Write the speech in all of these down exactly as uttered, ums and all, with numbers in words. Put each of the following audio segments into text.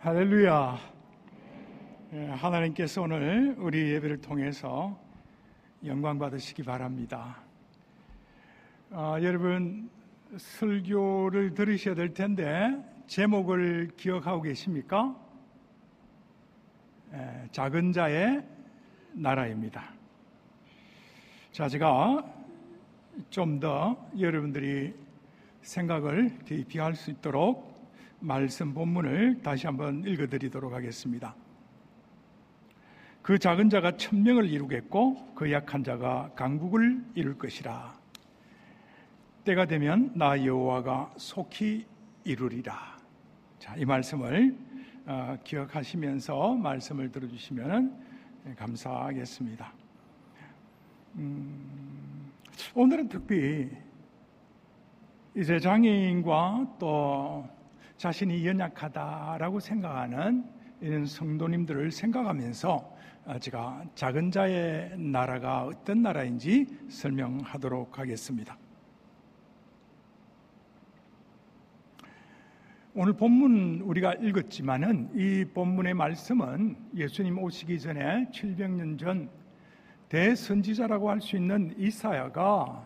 할렐루야. 하나님께서 오늘 우리 예배를 통해서 영광 받으시기 바랍니다. 아, 여러분 설교를 들으셔야 될 텐데 제목을 기억하고 계십니까? 에, 작은 자의 나라입니다. 자, 제가 좀 더 여러분들이 생각을 대입할 수 있도록 말씀 본문을 다시 한번 읽어드리도록 하겠습니다. 그 작은 자가 천명을 이루겠고 그 약한 자가 강국을 이룰 것이라. 때가 되면 나 여호와가 속히 이루리라. 자, 이 말씀을 어, 기억하시면서 말씀을 들어주시면 감사하겠습니다. 음, 오늘은 특히 이제 장애인과 또 자신이 연약하다라고 생각하는 이런 성도님들을 생각하면서 제가 작은 자의 나라가 어떤 나라인지 설명하도록 하겠습니다. 오늘 본문 우리가 읽었지만은 이 본문의 말씀은 예수님 오시기 전에 칠백 년 전 대선지자라고 할 수 있는 이사야가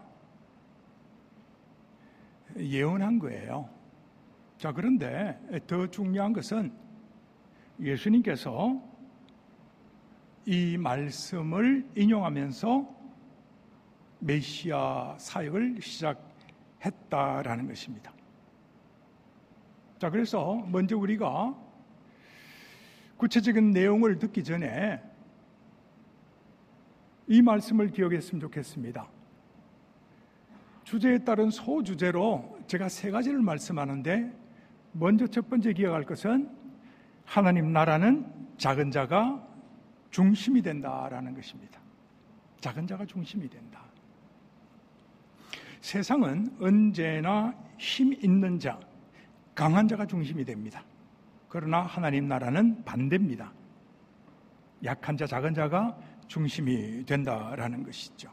예언한 거예요. 자, 그런데 더 중요한 것은 예수님께서 이 말씀을 인용하면서 메시아 사역을 시작했다라는 것입니다. 자, 그래서 먼저 우리가 구체적인 내용을 듣기 전에 이 말씀을 기억했으면 좋겠습니다. 주제에 따른 소주제로 제가 세 가지를 말씀하는데 먼저 첫 번째 기억할 것은 하나님 나라는 작은 자가 중심이 된다라는 것입니다. 작은 자가 중심이 된다. 세상은 언제나 힘 있는 자, 강한 자가 중심이 됩니다. 그러나 하나님 나라는 반대입니다. 약한 자, 작은 자가 중심이 된다라는 것이죠.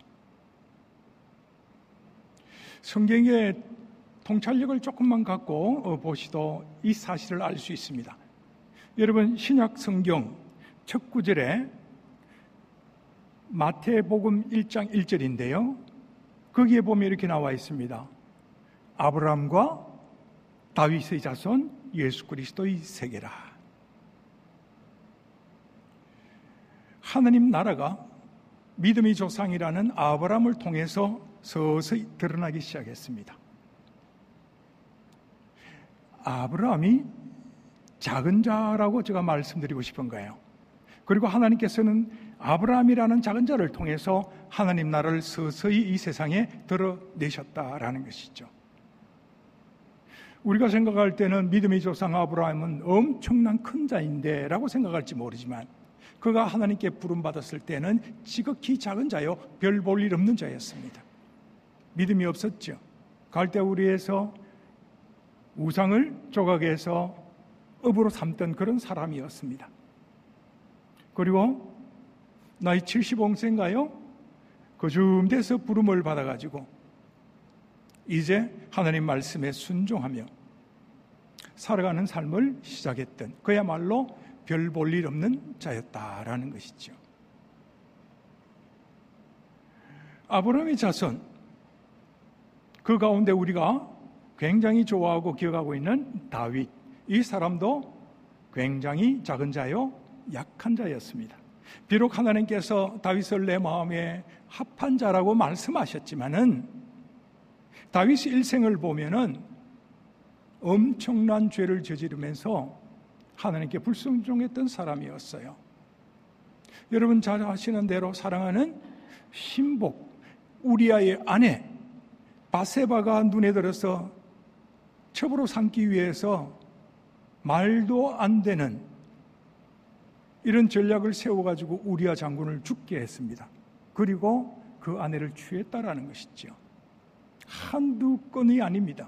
성경의 통찰력을 조금만 갖고 보시도 이 사실을 알 수 있습니다. 여러분, 신약 성경 첫 구절에 마태복음 일 장 일 절인데요. 거기에 보면 이렇게 나와 있습니다. 아브라함과 다윗의 자손 예수 그리스도의 세계라. 하나님 나라가 믿음의 조상이라는 아브라함을 통해서 서서히 드러나기 시작했습니다. 아브라함이 작은 자라고 제가 말씀드리고 싶은 거예요. 그리고 하나님께서는 아브라함이라는 작은 자를 통해서 하나님 나라를 서서히 이 세상에 드러내셨다라는 것이죠. 우리가 생각할 때는 믿음의 조상 아브라함은 엄청난 큰 자인데 라고 생각할지 모르지만 그가 하나님께 부름받았을 때는 지극히 작은 자요, 별 볼 일 없는 자였습니다. 믿음이 없었죠. 갈대우리에서 우상을 조각해서 업으로 삼던 그런 사람이었습니다. 그리고 나이 칠십오 세인가요? 그쯤 돼서 부름을 받아가지고 이제 하나님 말씀에 순종하며 살아가는 삶을 시작했던 그야말로 별 볼 일 없는 자였다라는 것이죠. 아브라함의 자손, 그 가운데 우리가 굉장히 좋아하고 기억하고 있는 다윗, 이 사람도 굉장히 작은 자요, 약한 자였습니다. 비록 하나님께서 다윗을 내 마음에 합한 자라고 말씀하셨지만은 다윗의 일생을 보면은 엄청난 죄를 저지르면서 하나님께 불순종했던 사람이었어요. 여러분 잘 아시는 대로 사랑하는 신복 우리아의 아내 바세바가 눈에 들어서 첩으로 삼기 위해서 말도 안 되는 이런 전략을 세워가지고 우리아 장군을 죽게 했습니다. 그리고 그 아내를 취했다라는 것이죠. 한두 건이 아닙니다.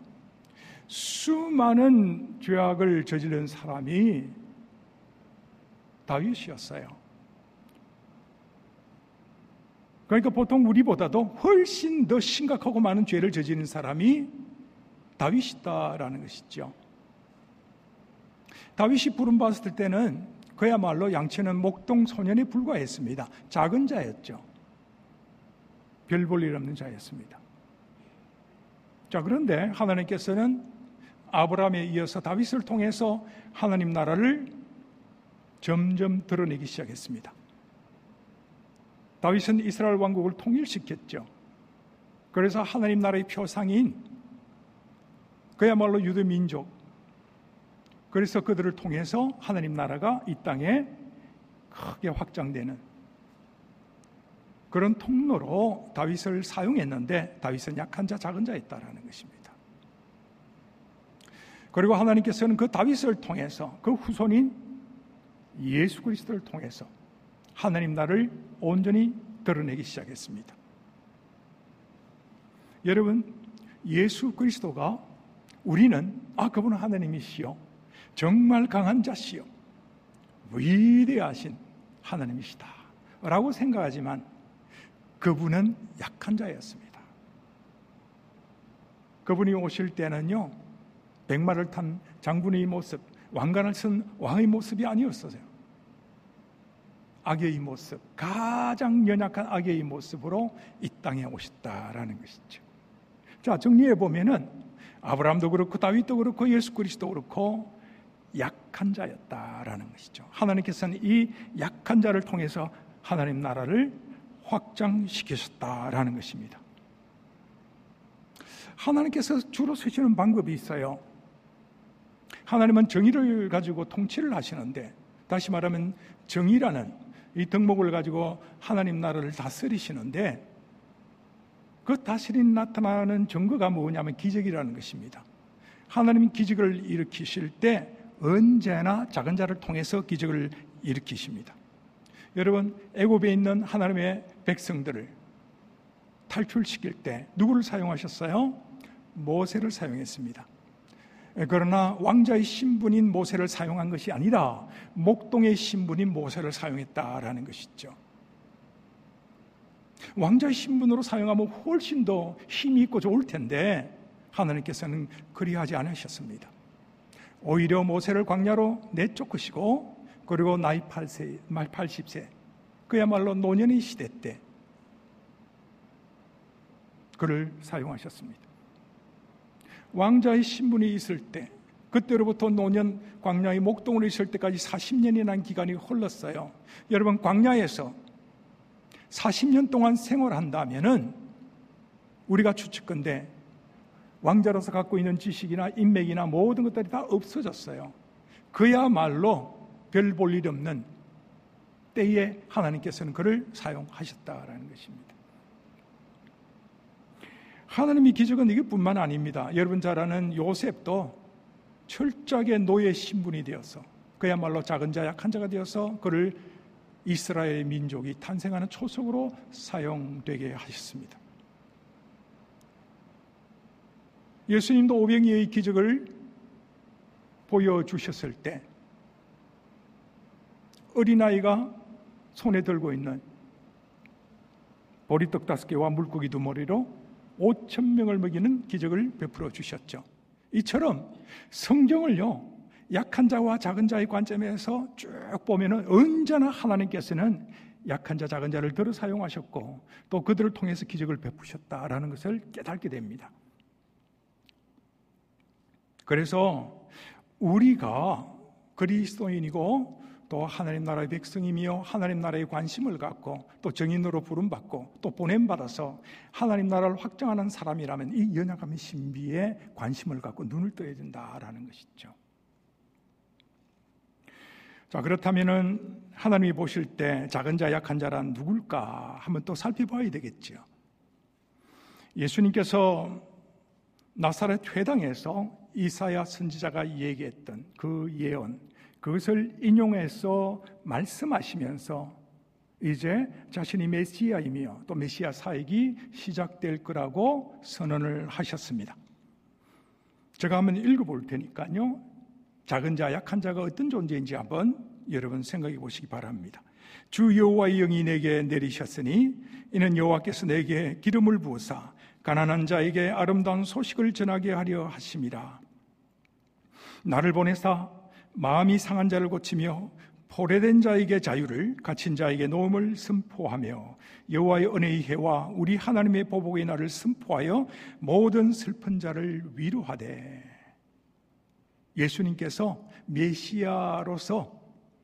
수많은 죄악을 저지른 사람이 다윗이었어요. 그러니까 보통 우리보다도 훨씬 더 심각하고 많은 죄를 저지른 사람이 다윗이다라는 것이죠. 다윗이 부름받았을 때는 그야말로 양치는 목동 소년에 불과했습니다. 작은 자였죠. 별 볼 일 없는 자였습니다. 자, 그런데 하나님께서는 아브라함에 이어서 다윗을 통해서 하나님 나라를 점점 드러내기 시작했습니다. 다윗은 이스라엘 왕국을 통일시켰죠. 그래서 하나님 나라의 표상인 그야말로 유대 민족, 그래서 그들을 통해서 하나님 나라가 이 땅에 크게 확장되는 그런 통로로 다윗을 사용했는데, 다윗은 약한 자, 작은 자였다라는 것입니다. 그리고 하나님께서는 그 다윗을 통해서 그 후손인 예수 그리스도를 통해서 하나님 나라를 온전히 드러내기 시작했습니다. 여러분, 예수 그리스도가 우리는 아 그분은 하나님이시요 정말 강한 자시요 위대하신 하나님이시다 라고 생각하지만 그분은 약한 자였습니다. 그분이 오실 때는요, 백마를 탄 장군의 모습, 왕관을 쓴 왕의 모습이 아니었어요. 악의 모습, 가장 연약한 악의 모습으로 이 땅에 오셨다라는 것이죠. 자, 정리해 보면은 아브라함도 그렇고 다윗도 그렇고 예수 그리스도 그렇고 약한 자였다라는 것이죠. 하나님께서는 이 약한 자를 통해서 하나님 나라를 확장시키셨다라는 것입니다. 하나님께서 주로 쓰시는 방법이 있어요. 하나님은 정의를 가지고 통치를 하시는데, 다시 말하면 정의라는 이 덕목을 가지고 하나님 나라를 다스리시는데, 그 다스림이 나타나는 증거가 뭐냐면 기적이라는 것입니다. 하나님이 기적을 일으키실 때 언제나 작은 자를 통해서 기적을 일으키십니다. 여러분, 애굽에 있는 하나님의 백성들을 탈출시킬 때 누구를 사용하셨어요? 모세를 사용했습니다. 그러나 왕자의 신분인 모세를 사용한 것이 아니라 목동의 신분인 모세를 사용했다라는 것이죠. 왕자의 신분으로 사용하면 훨씬 더 힘이 있고 좋을 텐데 하나님께서는 그리하지 않으셨습니다. 오히려 모세를 광야로 내쫓으시고, 그리고 나이 팔십 세, 그야말로 노년의 시대 때 그를 사용하셨습니다. 왕자의 신분이 있을 때, 그때로부터 노년 광야의 목동으로 있을 때까지 사십 년이라는 기간이 흘렀어요. 여러분, 광야에서 사십 년 동안 생활한다면은 우리가 추측컨대 왕자로서 갖고 있는 지식이나 인맥이나 모든 것들이 다 없어졌어요. 그야말로 별 볼 일 없는 때에 하나님께서는 그를 사용하셨다라는 것입니다. 하나님의 기적은 이것뿐만 아닙니다. 여러분 잘 아는 요셉도 철저하게 노예 신분이 되어서, 그야말로 작은 자, 약한 자가 되어서 그를 이스라엘 민족이 탄생하는 초석으로 사용되게 하셨습니다. 예수님도 오병이어의 기적을 보여주셨을 때 어린아이가 손에 들고 있는 보리떡 다섯 개와 물고기 두 마리로 오천 명을 먹이는 기적을 베풀어 주셨죠. 이처럼 성경을요, 약한 자와 작은 자의 관점에서 쭉 보면은 언제나 하나님께서는 약한 자, 작은 자를 들어 사용하셨고 또 그들을 통해서 기적을 베푸셨다라는 것을 깨닫게 됩니다. 그래서 우리가 그리스도인이고 또 하나님 나라의 백성이며 하나님 나라에 관심을 갖고 또 정인으로 부름받고 또 보냄받아서 하나님 나라를 확장하는 사람이라면 이 연약함의 신비에 관심을 갖고 눈을 떠야 된다라는 것이죠. 자, 그렇다면은 하나님이 보실 때 작은 자, 약한 자란 누굴까 한번 또 살펴봐야 되겠죠. 예수님께서 나사렛 회당에서 이사야 선지자가 얘기했던 그 예언, 그것을 인용해서 말씀하시면서 이제 자신이 메시아이며 또 메시아 사역이 시작될 거라고 선언을 하셨습니다. 제가 한번 읽어볼 테니까요, 작은 자, 약한 자가 어떤 존재인지 한번 여러분 생각해 보시기 바랍니다. 주 여호와의 영이 내게 내리셨으니 이는 여호와께서 내게 기름을 부으사 가난한 자에게 아름다운 소식을 전하게 하려 하심이라. 나를 보내사 마음이 상한 자를 고치며 포로된 자에게 자유를, 갇힌 자에게 노음을 선포하며 여호와의 은혜의 해와 우리 하나님의 보복의 날을 선포하여 모든 슬픈 자를 위로하되. 예수님께서 메시아로서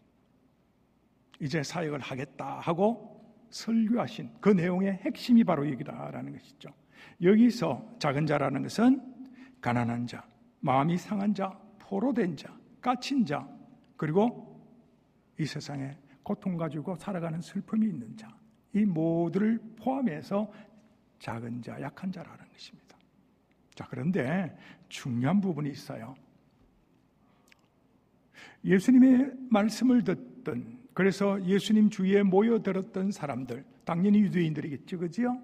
이제 사역을 하겠다 하고 설교하신 그 내용의 핵심이 바로 여기다라는 것이죠. 여기서 작은 자라는 것은 가난한 자, 마음이 상한 자, 포로된 자, 갇힌 자, 그리고 이 세상에 고통 가지고 살아가는 슬픔이 있는 자, 이 모두를 포함해서 작은 자, 약한 자라는 것입니다. 자, 그런데 중요한 부분이 있어요. 예수님의 말씀을 듣던, 그래서 예수님 주위에 모여들었던 사람들, 당연히 유대인들이겠죠, 그지요?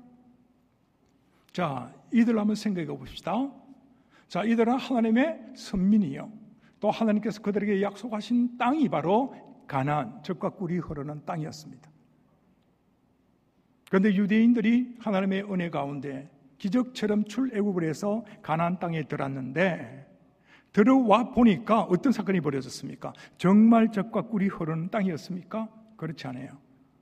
자, 이들 한번 생각해 봅시다. 자, 이들은 하나님의 선민이요, 또 하나님께서 그들에게 약속하신 땅이 바로 가나안, 젖과 꿀이 흐르는 땅이었습니다. 그런데 유대인들이 하나님의 은혜 가운데 기적처럼 출애굽을 해서 가나안 땅에 들어왔는데, 들어와 보니까 어떤 사건이 벌어졌습니까? 정말 젖과 꿀이 흐르는 땅이었습니까? 그렇지 않아요.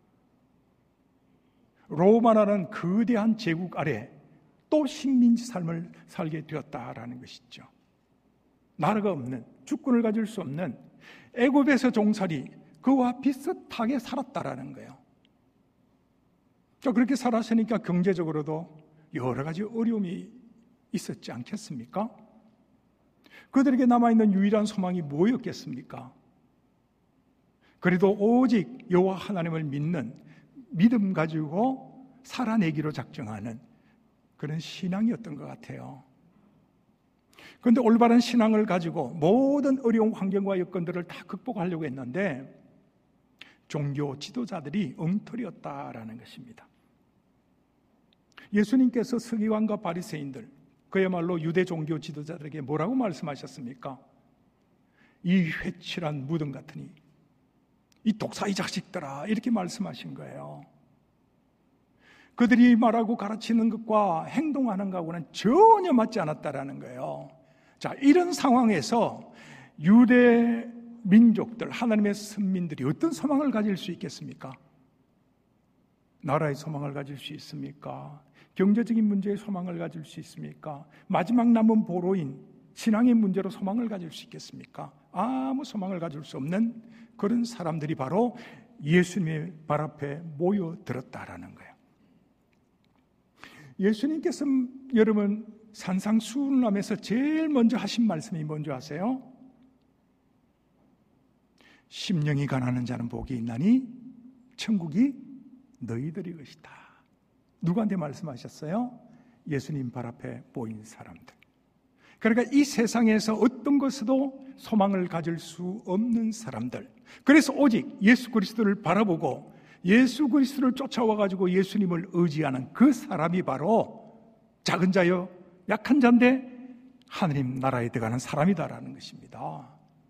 로마라는 거대한 제국 아래 또 식민지 삶을 살게 되었다라는 것이죠. 나라가 없는, 주권을 가질 수 없는 애굽에서 종살이, 그와 비슷하게 살았다라는 거예요. 자, 그렇게 살았으니까 경제적으로도 여러 가지 어려움이 있었지 않겠습니까? 그들에게 남아있는 유일한 소망이 뭐였겠습니까? 그래도 오직 여호와 하나님을 믿는, 믿음 가지고 살아내기로 작정하는 그런 신앙이었던 것 같아요. 그런데 올바른 신앙을 가지고 모든 어려운 환경과 여건들을 다 극복하려고 했는데 종교 지도자들이 엉터리였다라는 것입니다. 예수님께서 서기관과 바리새인들, 그야말로 유대 종교 지도자들에게 뭐라고 말씀하셨습니까? 이 회칠한 무덤 같으니, 이 독사의 자식들아, 이렇게 말씀하신 거예요. 그들이 말하고 가르치는 것과 행동하는 것하고는 전혀 맞지 않았다라는 거예요. 자, 이런 상황에서 유대 민족들, 하나님의 선민들이 어떤 소망을 가질 수 있겠습니까? 나라의 소망을 가질 수 있습니까? 경제적인 문제에 소망을 가질 수 있습니까? 마지막 남은 보로인 신앙의 문제로 소망을 가질 수 있겠습니까? 아무 소망을 가질 수 없는 그런 사람들이 바로 예수님의 발 앞에 모여들었다라는 거예요. 예수님께서 여러분 산상수훈하면서 제일 먼저 하신 말씀이 뭔지 아세요? 심령이 가난한 자는 복이 있나니 천국이 너희들이 것이다. 누구한테 말씀하셨어요? 예수님 발 앞에 모인 사람들. 그러니까 이 세상에서 어떤 것에도 소망을 가질 수 없는 사람들, 그래서 오직 예수 그리스도를 바라보고 예수 그리스도를 쫓아와가지고 예수님을 의지하는 그 사람이 바로 작은 자요 약한 자인데 하느님 나라에 들어가는 사람이다라는 것입니다.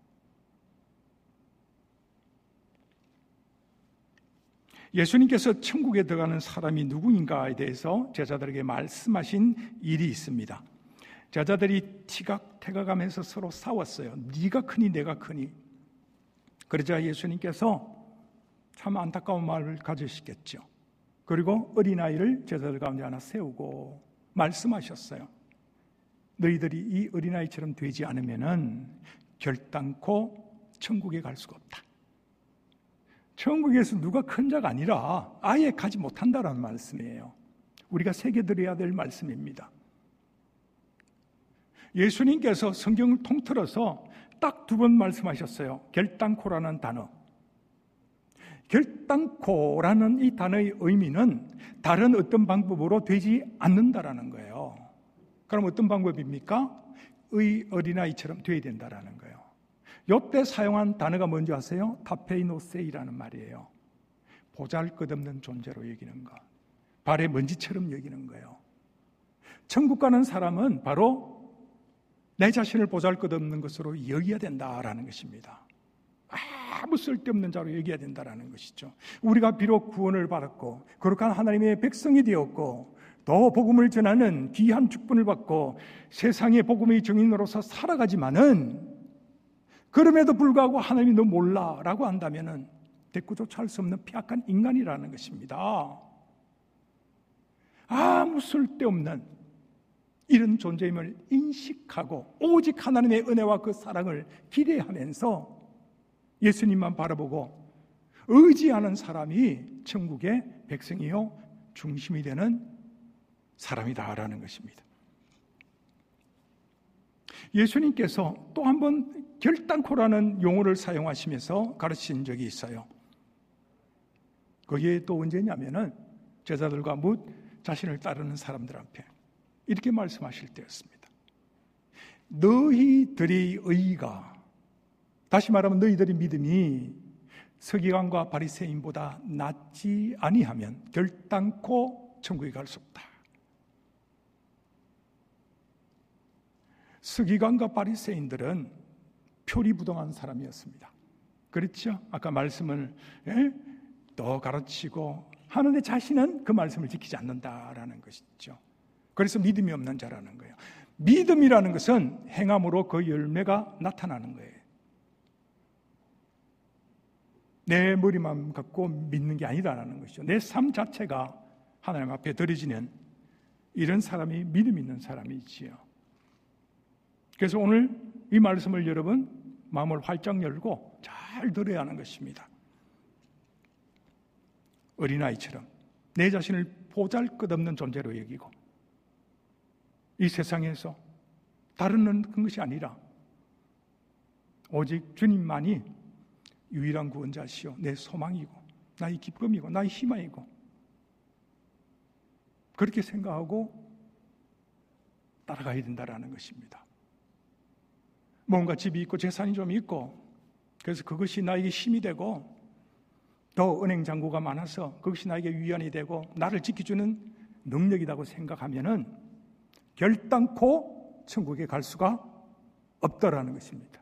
예수님께서 천국에 들어가는 사람이 누구인가에 대해서 제자들에게 말씀하신 일이 있습니다. 제자들이 티각태각하면서 서로 싸웠어요. 네가 크니 내가 크니. 그러자 예수님께서 참 안타까운 마음을 가지시겠죠. 그리고 어린아이를 제자들 가운데 하나 세우고 말씀하셨어요. 너희들이 이 어린아이처럼 되지 않으면은 결단코 천국에 갈 수가 없다. 천국에서 누가 큰 자가 아니라 아예 가지 못한다라는 말씀이에요. 우리가 새겨들어야 될 말씀입니다. 예수님께서 성경을 통틀어서 딱 두 번 말씀하셨어요. 결단코라는 단어. 결단코라는 이 단어의 의미는 다른 어떤 방법으로 되지 않는다라는 거예요. 그럼 어떤 방법입니까? 의 어린아이처럼 되어야 된다라는 거예요. 이때 사용한 단어가 뭔지 아세요? 타페이노세이라는 말이에요. 보잘것없는 존재로 여기는 것, 발에 먼지처럼 여기는 거예요. 천국 가는 사람은 바로 내 자신을 보잘것없는 것으로 여겨야 된다라는 것입니다. 아무 쓸데없는 자로 여겨야 된다라는 것이죠. 우리가 비록 구원을 받았고 거룩한 하나님의 백성이 되었고 또 복음을 전하는 귀한 축분을 받고 세상의 복음의 증인으로서 살아가지만은 그럼에도 불구하고 하나님이 너 몰라라고 한다면은 대꾸조차 할 수 없는 폐악한 인간이라는 것입니다. 아무 쓸데없는 이런 존재임을 인식하고 오직 하나님의 은혜와 그 사랑을 기대하면서 예수님만 바라보고 의지하는 사람이 천국의 백성이요 중심이 되는 사람이다라는 것입니다. 예수님께서 또 한 번 결단코라는 용어를 사용하시면서 가르친 적이 있어요. 그게 또 언제냐면은 제자들과 묻 자신을 따르는 사람들 앞에 이렇게 말씀하실 때였습니다. 너희들의 의가, 다시 말하면 너희들의 믿음이 서기관과 바리새인보다 낫지 아니하면 결단코 천국에 갈 수 없다. 서기관과 바리새인들은 표리부동한 사람이었습니다. 그렇죠? 아까 말씀을 예? 더 가르치고 하는데 자신은 그 말씀을 지키지 않는다라는 것이죠. 그래서 믿음이 없는 자라는 거예요. 믿음이라는 것은 행함으로 그 열매가 나타나는 거예요. 내 머리만 갖고 믿는 게 아니다라는 것이죠. 내 삶 자체가 하나님 앞에 드려지는 이런 사람이 믿음 있는 사람이지요. 그래서 오늘 이 말씀을 여러분 마음을 활짝 열고 잘 들어야 하는 것입니다. 어린아이처럼 내 자신을 보잘것없는 존재로 여기고 이 세상에서 다른 것이 아니라 오직 주님만이 유일한 구원자시요 내 소망이고 나의 기쁨이고 나의 희망이고 그렇게 생각하고 따라가야 된다는 것입니다. 뭔가 집이 있고 재산이 좀 있고 그래서 그것이 나에게 힘이 되고 더 은행 잔고가 많아서 그것이 나에게 위안이 되고 나를 지켜주는 능력이라고 생각하면은 결단코 천국에 갈 수가 없다라는 것입니다.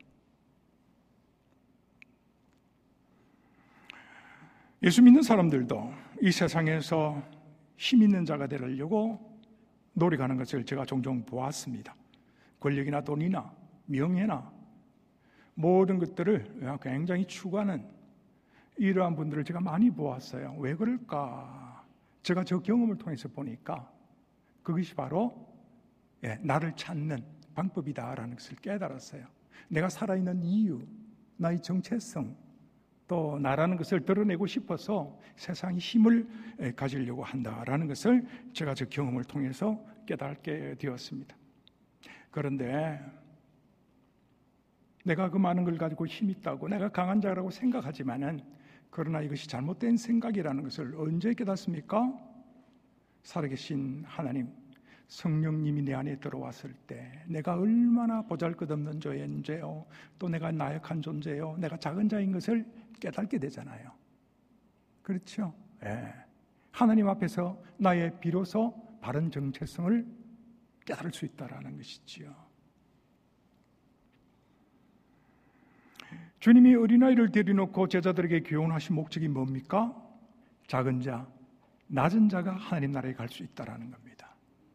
예수 믿는 사람들도 이 세상에서 힘 있는 자가 되려고 노력하는 것을 제가 종종 보았습니다. 권력이나 돈이나 명예나 모든 것들을 굉장히 추구하는 이러한 분들을 제가 많이 보았어요. 왜 그럴까? 제가 저 경험을 통해서 보니까 그것이 바로 예, 나를 찾는 방법이다라는 것을 깨달았어요. 내가 살아있는 이유, 나의 정체성, 또 나라는 것을 드러내고 싶어서 세상에 힘을 가지려고 한다라는 것을 제가 저 경험을 통해서 깨닫게 되었습니다. 그런데 내가 그 많은 걸 가지고 힘 있다고 내가 강한 자라고 생각하지만은 그러나 이것이 잘못된 생각이라는 것을 언제 깨닫습니까? 살아계신 하나님 성령님이 내 안에 들어왔을 때 내가 얼마나 보잘것없는 존재요 또 내가 나약한 존재요 내가 작은 자인 것을 깨닫게 되잖아요. 그렇죠? 예. 하나님 앞에서 나의 비로소 바른 정체성을 깨달을 수 있다라는 것이지요. 주님이 어린아이를 데려놓고 제자들에게 교훈하신 목적이 뭡니까? 작은 자, 낮은 자가 하나님 나라에 갈 수 있다라는 겁니다.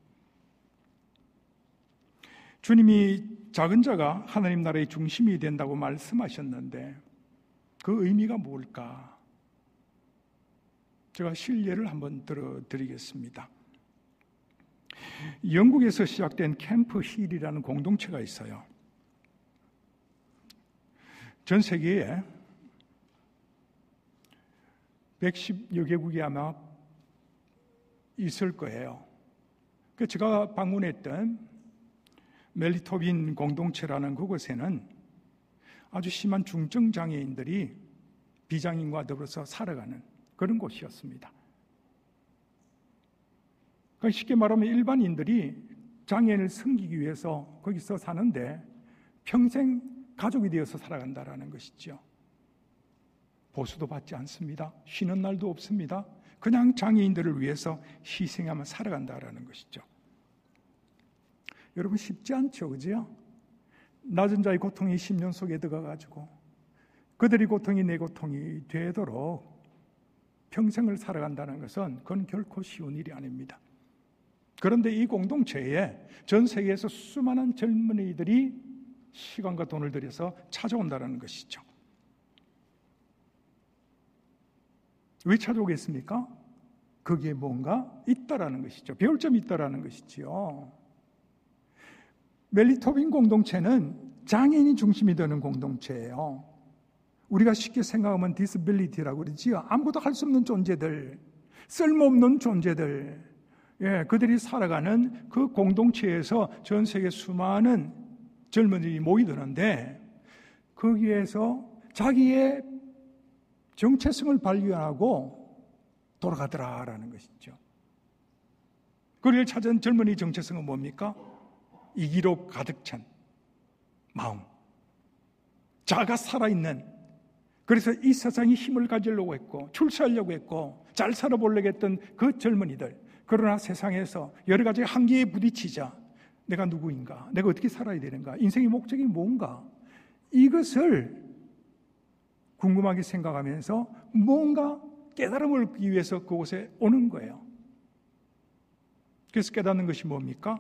주님이 작은 자가 하나님 나라의 중심이 된다고 말씀하셨는데 그 의미가 뭘까? 제가 실례를 한번 들어드리겠습니다. 영국에서 시작된 캠프 힐이라는 공동체가 있어요. 전 세계에 백십여 개국이 아마 있을 거예요. 그 제가 방문했던 멜리토빈 공동체라는 그곳에는 아주 심한 중증 장애인들이 비장애인과 더불어서 살아가는 그런 곳이었습니다. 그러니까 쉽게 말하면 일반인들이 장애인을 섬기기 위해서 거기서 사는데 평생 가족이 되어서 살아간다라는 것이죠. 보수도 받지 않습니다. 쉬는 날도 없습니다. 그냥 장애인들을 위해서 희생하며 살아간다라는 것이죠. 여러분 쉽지 않죠, 그죠? 낮은 자의 고통이 심령 속에 들어가가지고 그들의 고통이 내 고통이 되도록 평생을 살아간다는 것은 그건 결코 쉬운 일이 아닙니다. 그런데 이 공동체에 전 세계에서 수많은 젊은이들이 시간과 돈을 들여서 찾아온다는 것이죠. 왜 찾아오겠습니까? 거기에 뭔가 있다라는 것이죠. 배울 점이 있다라는 것이지요. 멜리토빈 공동체는 장애인이 중심이 되는 공동체예요. 우리가 쉽게 생각하면 디스빌리티라고 그러지요. 아무것도 할 수 없는 존재들, 쓸모없는 존재들, 예, 그들이 살아가는 그 공동체에서 전 세계 수많은 젊은이들이 모이드는데 거기에서 자기의 정체성을 발견하고 돌아가더라라는 것이죠. 그를 찾은 젊은이 정체성은 뭡니까? 이기로 가득 찬 마음, 자가 살아있는, 그래서 이 세상에 힘을 가지려고 했고 출세하려고 했고 잘 살아보려고 했던 그 젊은이들, 그러나 세상에서 여러 가지 한계에 부딪히자 내가 누구인가, 내가 어떻게 살아야 되는가, 인생의 목적이 뭔가, 이것을 궁금하게 생각하면서 뭔가 깨달음을 얻기 위해서 그곳에 오는 거예요. 그래서 깨닫는 것이 뭡니까?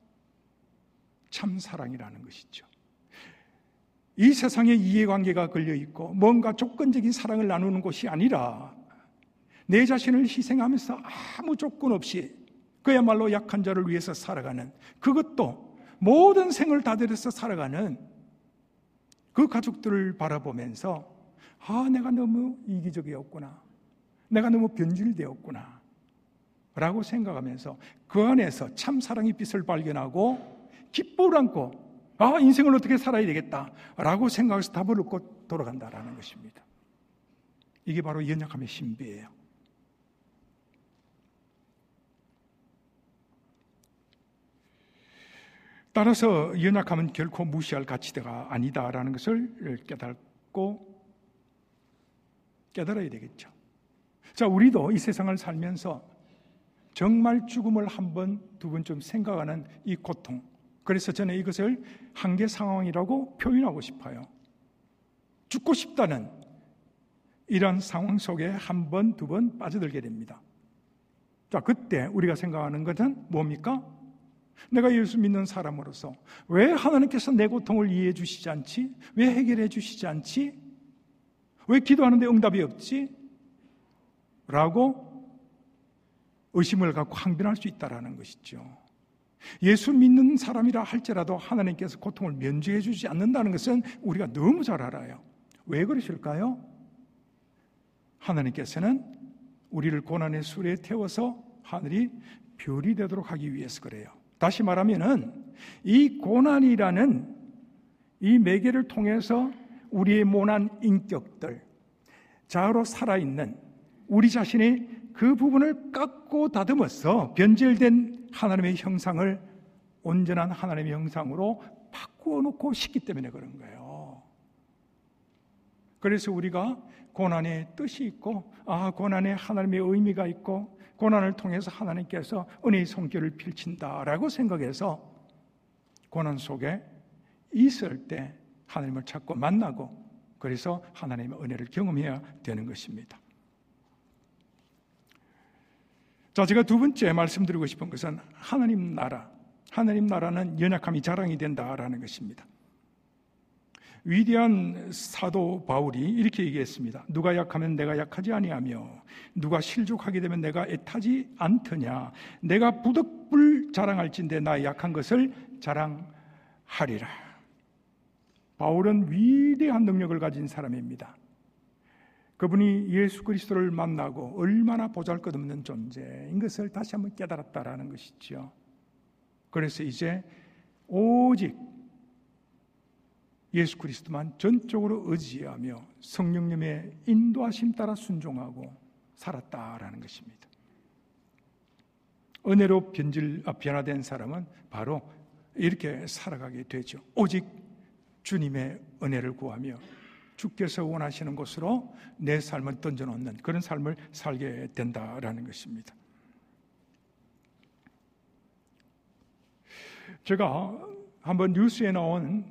참사랑이라는 것이죠. 이 세상에 이해관계가 걸려있고 뭔가 조건적인 사랑을 나누는 것이 아니라 내 자신을 희생하면서 아무 조건 없이 그야말로 약한 자를 위해서 살아가는, 그것도 모든 생을 다 들여서 살아가는 그 가족들을 바라보면서 아, 내가 너무 이기적이었구나, 내가 너무 변질되었구나 라고 생각하면서 그 안에서 참사랑의 빛을 발견하고 기쁨을 안고 아, 인생을 어떻게 살아야 되겠다 라고 생각해서 답을 얻고 돌아간다라는 것입니다. 이게 바로 연약함의 신비예요. 따라서 연약함은 결코 무시할 가치가 아니다라는 것을 깨닫고 깨달아야 되겠죠. 자, 우리도 이 세상을 살면서 정말 죽음을 한 번, 두 번쯤 생각하는 이 고통, 그래서 저는 이것을 한계 상황이라고 표현하고 싶어요. 죽고 싶다는 이런 상황 속에 한 번, 두 번 빠져들게 됩니다. 자, 그때 우리가 생각하는 것은 뭡니까? 내가 예수 믿는 사람으로서 왜 하나님께서 내 고통을 이해해 주시지 않지? 왜 해결해 주시지 않지? 왜 기도하는데 응답이 없지? 라고 의심을 갖고 항변할 수 있다는 것이죠. 예수 믿는 사람이라 할지라도 하나님께서 고통을 면제해 주지 않는다는 것은 우리가 너무 잘 알아요. 왜 그러실까요? 하나님께서는 우리를 고난의 수레에 태워서 하늘이 별이 되도록 하기 위해서 그래요. 다시 말하면은 이 고난이라는 이 매개를 통해서 우리의 모난 인격들, 자아로 살아있는 우리 자신의 그 부분을 깎고 다듬어서 변질된 하나님의 형상을 온전한 하나님의 형상으로 바꾸어 놓고 싶기 때문에 그런 거예요. 그래서 우리가 고난의 뜻이 있고, 아, 고난에 하나님의 의미가 있고, 고난을 통해서 하나님께서 은혜의 손길을 펼친다라고 생각해서 고난 속에 있을 때 하나님을 찾고 만나고, 그래서 하나님의 은혜를 경험해야 되는 것입니다. 자, 제가 두 번째 말씀드리고 싶은 것은 하나님 나라, 하나님 나라는 연약함이 자랑이 된다라는 것입니다. 위대한 사도 바울이 이렇게 얘기했습니다. 누가 약하면 내가 약하지 아니하며 누가 실족하게 되면 내가 애타지 않더냐. 내가 부득불 자랑할진대 나의 약한 것을 자랑하리라. 바울은 위대한 능력을 가진 사람입니다. 그분이 예수 그리스도를 만나고 얼마나 보잘것없는 존재인 것을 다시 한번 깨달았다라는 것이죠. 그래서 이제 오직 예수 그리스도만 전적으로 의지하며 성령님의 인도하심 따라 순종하고 살았다라는 것입니다. 은혜로 변질, 변화된 사람은 바로 이렇게 살아가게 되죠. 오직 주님의 은혜를 구하며 주께서 원하시는 곳으로 내 삶을 던져놓는 그런 삶을 살게 된다라는 것입니다. 제가 한번 뉴스에 나온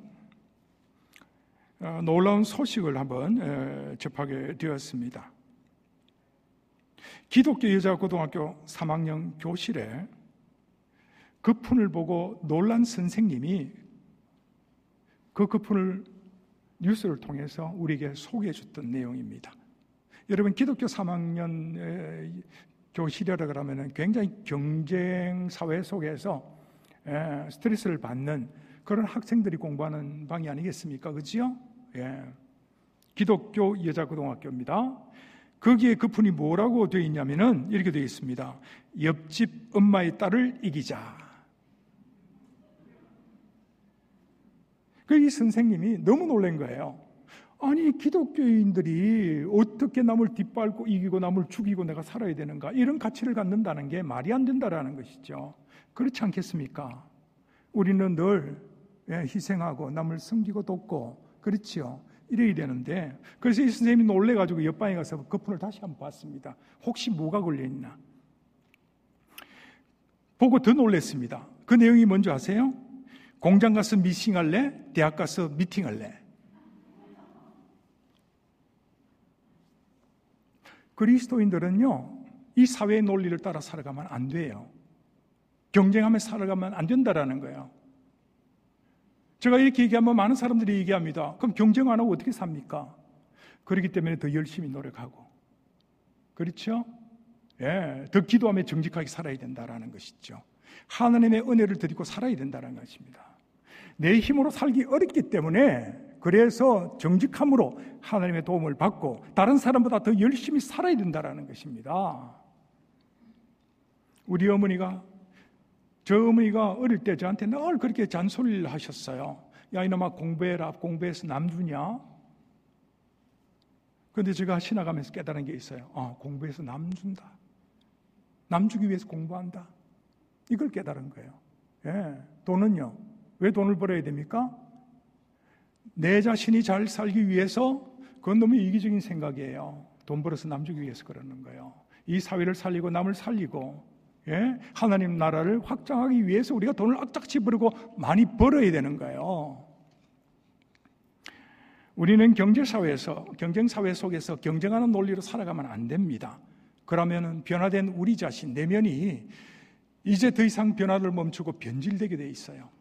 놀라운 소식을 한번 접하게 되었습니다. 기독교 여자고등학교 삼 학년 교실에 그 푼을 보고 놀란 선생님이 그 거품을 뉴스를 통해서 우리에게 소개해 줬던 내용입니다. 여러분, 기독교 삼 학년 교실이라 그러면 굉장히 경쟁 사회 속에서 스트레스를 받는 그런 학생들이 공부하는 방이 아니겠습니까? 그렇죠? 예. 기독교 여자고등학교입니다. 거기에 거품이 뭐라고 되어 있냐면은 이렇게 되어 있습니다. 옆집 엄마의 딸을 이기자. 그 이 선생님이 너무 놀란 거예요. 아니, 기독교인들이 어떻게 남을 뒷밟고 이기고 남을 죽이고 내가 살아야 되는가? 이런 가치를 갖는다는 게 말이 안 된다라는 것이죠. 그렇지 않겠습니까? 우리는 늘 희생하고 남을 섬기고 돕고 그렇지요. 이래야 되는데, 그래서 이 선생님이 놀래가지고 옆방에 가서 거품을 다시 한번 봤습니다. 혹시 뭐가 걸려있나? 보고 더 놀랬습니다. 그 내용이 뭔지 아세요? 공장 가서 미싱할래? 대학 가서 미팅할래? 그리스도인들은요, 이 사회의 논리를 따라 살아가면 안 돼요. 경쟁하며 살아가면 안 된다라는 거예요. 제가 이렇게 얘기하면 많은 사람들이 얘기합니다. 그럼 경쟁 안 하고 어떻게 삽니까? 그렇기 때문에 더 열심히 노력하고, 그렇죠? 예, 더 기도하며 정직하게 살아야 된다라는 것이죠. 하나님의 은혜를 드리고 살아야 된다는 것입니다. 내 힘으로 살기 어렵기 때문에, 그래서 정직함으로 하나님의 도움을 받고 다른 사람보다 더 열심히 살아야 된다는 것입니다. 우리 어머니가, 저 어머니가 어릴 때 저한테 늘 그렇게 잔소리를 하셨어요. 야, 이놈아, 공부해라. 공부해서 남 주냐? 그런데 제가 지나가면서 깨달은 게 있어요. 아, 공부해서 남 준다. 남 주기 위해서 공부한다. 이걸 깨달은 거예요. 예, 돈은요, 왜 돈을 벌어야 됩니까? 내 자신이 잘 살기 위해서. 그건 너무 이기적인 생각이에요. 돈 벌어서 남 주기 위해서 그러는 거예요. 이 사회를 살리고 남을 살리고, 예? 하나님 나라를 확장하기 위해서 우리가 돈을 악착같이 벌고 많이 벌어야 되는 거예요. 우리는 경제사회에서, 경쟁사회 속에서 경쟁하는 논리로 살아가면 안 됩니다. 그러면 변화된 우리 자신, 내면이 이제 더 이상 변화를 멈추고 변질되게 돼 있어요.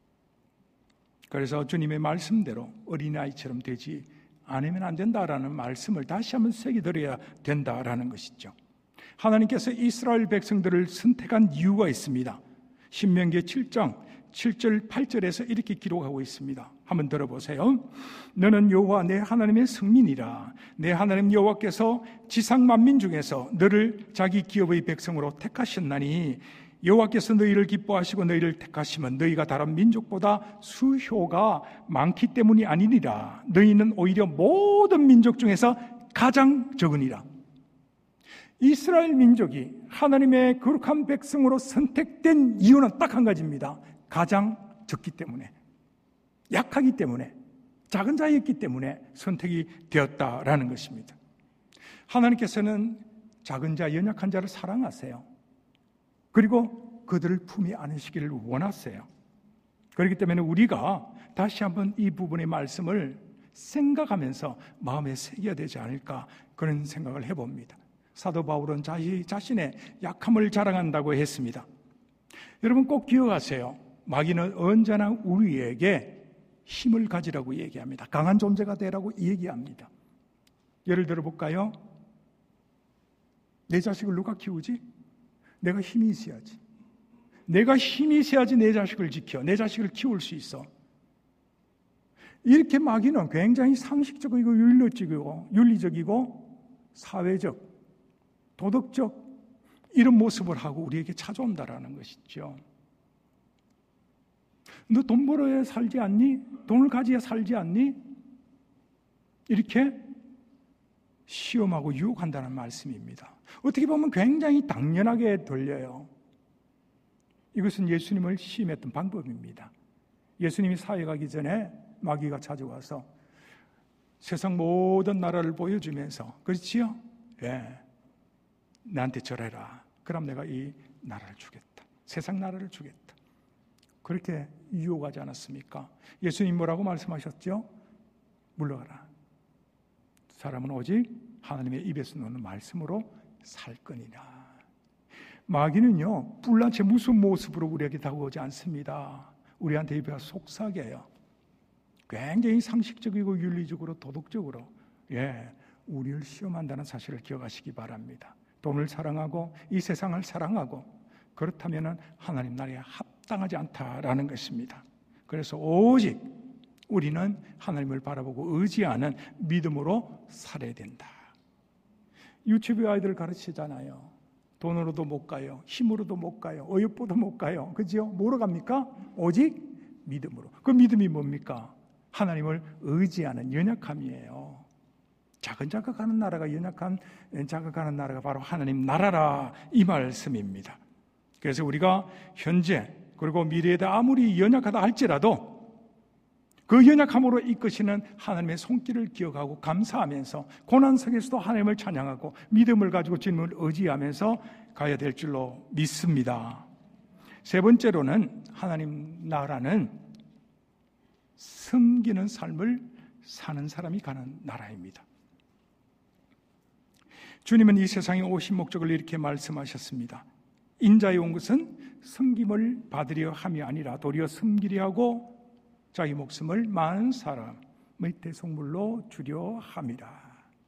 그래서 주님의 말씀대로 어린아이처럼 되지 않으면 안 된다라는 말씀을 다시 한번 새겨드려야 된다라는 것이죠. 하나님께서 이스라엘 백성들을 선택한 이유가 있습니다. 신명기 칠 장 칠 절 팔 절에서 이렇게 기록하고 있습니다. 한번 들어보세요. 너는 여호와 내 하나님의 성민이라. 내 하나님 여호와께서 지상 만민 중에서 너를 자기 기업의 백성으로 택하셨나니, 여호와께서 너희를 기뻐하시고 너희를 택하시면 너희가 다른 민족보다 수효가 많기 때문이 아니니라. 너희는 오히려 모든 민족 중에서 가장 적으니라. 이스라엘 민족이 하나님의 거룩한 백성으로 선택된 이유는 딱 한 가지입니다. 가장 적기 때문에, 약하기 때문에, 작은 자였기 때문에 선택이 되었다라는 것입니다. 하나님께서는 작은 자, 연약한 자를 사랑하세요. 그리고 그들을 품에 안으시기를 원하세요. 그렇기 때문에 우리가 다시 한번 이 부분의 말씀을 생각하면서 마음에 새겨야 되지 않을까, 그런 생각을 해봅니다. 사도 바울은 자기 자신의 약함을 자랑한다고 했습니다. 여러분 꼭 기억하세요. 마귀는 언제나 우리에게 힘을 가지라고 얘기합니다. 강한 존재가 되라고 얘기합니다. 예를 들어 볼까요? 내 자식을 누가 키우지? 내가 힘이 있어야지. 내가 힘이 있어야지 내 자식을 지켜, 내 자식을 키울 수 있어. 이렇게 마귀는 굉장히 상식적이고 윤리적이고, 윤리적이고 사회적, 도덕적 이런 모습을 하고 우리에게 찾아온다라는 것이죠. 너 돈 벌어야 살지 않니? 돈을 가져야 살지 않니? 이렇게 시험하고 유혹한다는 말씀입니다. 어떻게 보면 굉장히 당연하게 들려요. 이것은 예수님을 시험했던 방법입니다. 예수님이 사회 가기 전에 마귀가 찾아와서 세상 모든 나라를 보여주면서, 그렇지요? 예, 나한테 절해라. 그럼 내가 이 나라를 주겠다. 세상 나라를 주겠다. 그렇게 유혹하지 않았습니까? 예수님 뭐라고 말씀하셨죠? 물러가라. 사람은 오직 하나님의 입에서 나오는 말씀으로 살 거니라. 마귀는요, 뿔난 채 무슨 모습으로 우리에게 다가오지 않습니다. 우리한테 입에 속삭여요. 굉장히 상식적이고 윤리적으로 도덕적으로 예, 우리를 시험한다는 사실을 기억하시기 바랍니다. 돈을 사랑하고 이 세상을 사랑하고 그렇다면 하나님 나라에 합당하지 않다라는 것입니다. 그래서 오직 우리는 하나님을 바라보고 의지하는 믿음으로 살아야 된다. 유치부 아이들 가르치잖아요. 돈으로도 못 가요. 힘으로도 못 가요. 어여쁘도 못 가요. 그죠? 뭐로 갑니까? 오직 믿음으로. 그 믿음이 뭡니까? 하나님을 의지하는 연약함이에요. 작은 자각하는 나라가 연약한 자각하는 나라가 바로 하나님 나라라 이 말씀입니다. 그래서 우리가 현재 그리고 미래에다 아무리 연약하다 할지라도 그 연약함으로 이끄시는 하나님의 손길을 기억하고 감사하면서 고난 속에서도 하나님을 찬양하고 믿음을 가지고 주님을 의지하면서 가야 될 줄로 믿습니다. 세 번째로는 하나님 나라는 섬기는 삶을 사는 사람이 가는 나라입니다. 주님은 이 세상에 오신 목적을 이렇게 말씀하셨습니다. 인자에 온 것은 섬김을 받으려 함이 아니라 도리어 섬기려 하고 자기 목숨을 많은 사람의 대속물로 주려 함이라.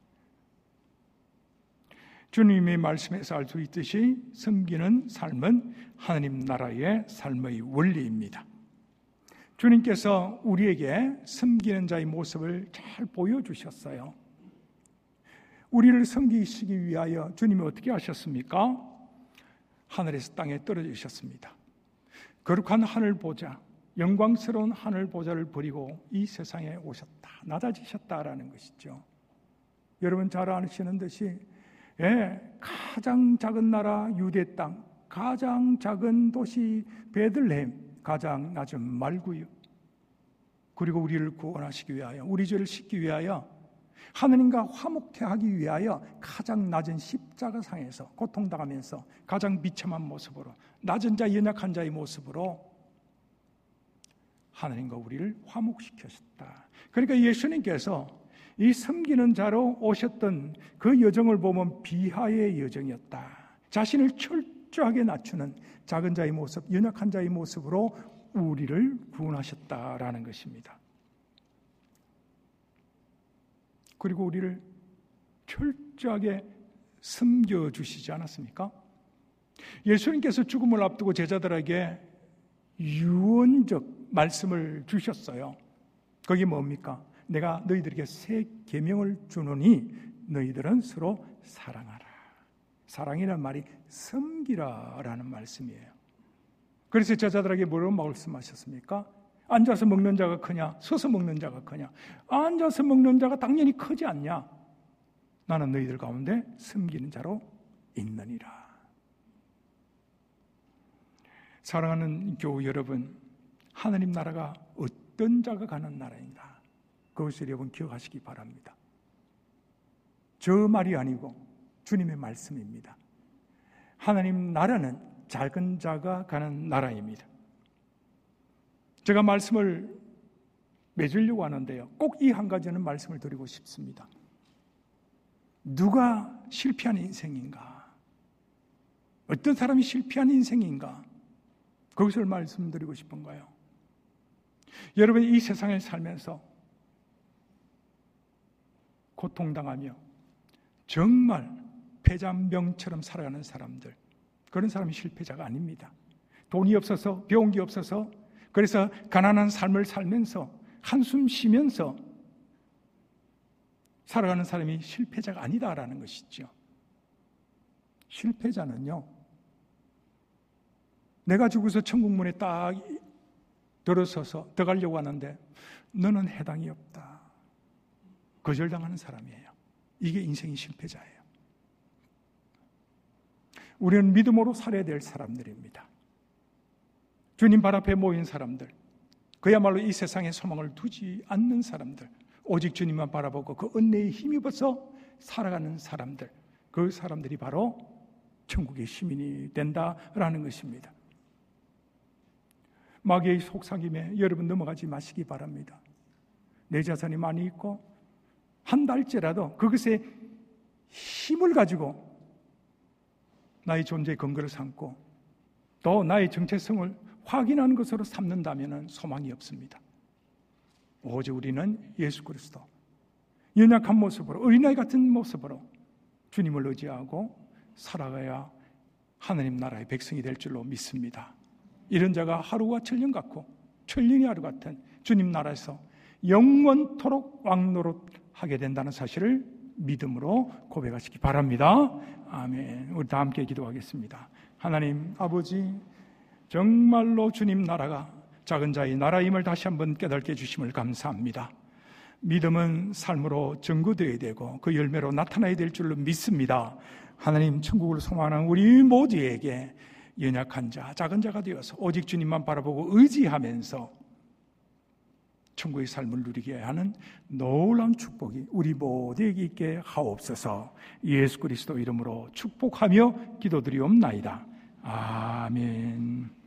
주님의 말씀에서 알 수 있듯이 섬기는 삶은 하나님 나라의 삶의 원리입니다. 주님께서 우리에게 섬기는 자의 모습을 잘 보여주셨어요. 우리를 섬기시기 위하여 주님이 어떻게 하셨습니까? 하늘에서 땅에 떨어지셨습니다. 거룩한 하늘 보좌, 영광스러운 하늘 보좌를 버리고 이 세상에 오셨다, 낮아지셨다라는 것이죠. 여러분 잘 아시는 듯이 예, 가장 작은 나라 유대 땅, 가장 작은 도시 베들레헴, 가장 낮은 말구유, 그리고 우리를 구원하시기 위하여, 우리 죄를 씻기 위하여, 하느님과 화목케 하기 위하여 가장 낮은 십자가상에서 고통당하면서 가장 비참한 모습으로, 낮은 자, 연약한 자의 모습으로 하나님과 우리를 화목시켰다. 그러니까 예수님께서 이 섬기는 자로 오셨던 그 여정을 보면 비하의 여정이었다. 자신을 철저하게 낮추는 작은 자의 모습, 연약한 자의 모습으로 우리를 구원하셨다라는 것입니다. 그리고 우리를 철저하게 섬겨주시지 않았습니까? 예수님께서 죽음을 앞두고 제자들에게 유언적 말씀을 주셨어요. 그게 뭡니까? 내가 너희들에게 새 계명을 주노니 너희들은 서로 사랑하라. 사랑이란 말이 섬기라라는 말씀이에요. 그래서 제자들에게 뭐라고 말씀하셨습니까? 앉아서 먹는 자가 크냐? 서서 먹는 자가 크냐? 앉아서 먹는 자가 당연히 크지 않냐? 나는 너희들 가운데 섬기는 자로 있느니라. 사랑하는 교우 여러분, 하나님 나라가 어떤 자가 가는 나라인가? 그것을 여러분 기억하시기 바랍니다. 저 말이 아니고 주님의 말씀입니다. 하나님 나라는 작은 자가 가는 나라입니다. 제가 말씀을 맺으려고 하는데요, 꼭 이 한 가지는 말씀을 드리고 싶습니다. 누가 실패한 인생인가? 어떤 사람이 실패한 인생인가? 그것을 말씀드리고 싶은 거예요. 여러분, 이 세상에 살면서 고통당하며 정말 폐잔병처럼 살아가는 사람들, 그런 사람이 실패자가 아닙니다. 돈이 없어서, 배운 게 없어서, 그래서 가난한 삶을 살면서 한숨 쉬면서 살아가는 사람이 실패자가 아니다라는 것이죠. 실패자는요, 내가 죽어서 천국문에 딱 들어서서 들어가려고 하는데 너는 해당이 없다, 거절당하는 사람이에요. 이게 인생의 실패자예요. 우리는 믿음으로 살아야 될 사람들입니다. 주님 발 앞에 모인 사람들, 그야말로 이 세상에 소망을 두지 않는 사람들, 오직 주님만 바라보고 그 은혜에 힘입어서 살아가는 사람들, 그 사람들이 바로 천국의 시민이 된다라는 것입니다. 마귀의 속삭임에 여러분 넘어가지 마시기 바랍니다. 내 자산이 많이 있고 한 달째라도 그것에 힘을 가지고 나의 존재의 근거를 삼고 또 나의 정체성을 확인하는 것으로 삼는다면 소망이 없습니다. 오직 우리는 예수 그리스도 연약한 모습으로, 어린아이 같은 모습으로 주님을 의지하고 살아가야 하나님 나라의 백성이 될 줄로 믿습니다. 이런 자가 하루가 천년 같고 천년이 하루 같은 주님 나라에서 영원토록 왕노릇하게 된다는 사실을 믿음으로 고백하시기 바랍니다. 아멘. 우리 다 함께 기도하겠습니다. 하나님 아버지, 정말로 주님 나라가 작은 자의 나라임을 다시 한번 깨닫게 해주심을 감사합니다. 믿음은 삶으로 증거되어야 되고 그 열매로 나타나야 될 줄로 믿습니다. 하나님, 천국을 소망하는 우리 모두에게 연약한 자, 작은 자가 되어서 오직 주님만 바라보고 의지하면서 천국의 삶을 누리게 하는 놀라운 축복이 우리 모두에게 있게 하옵소서. 예수 그리스도 이름으로 축복하며 기도드리옵나이다. 아멘.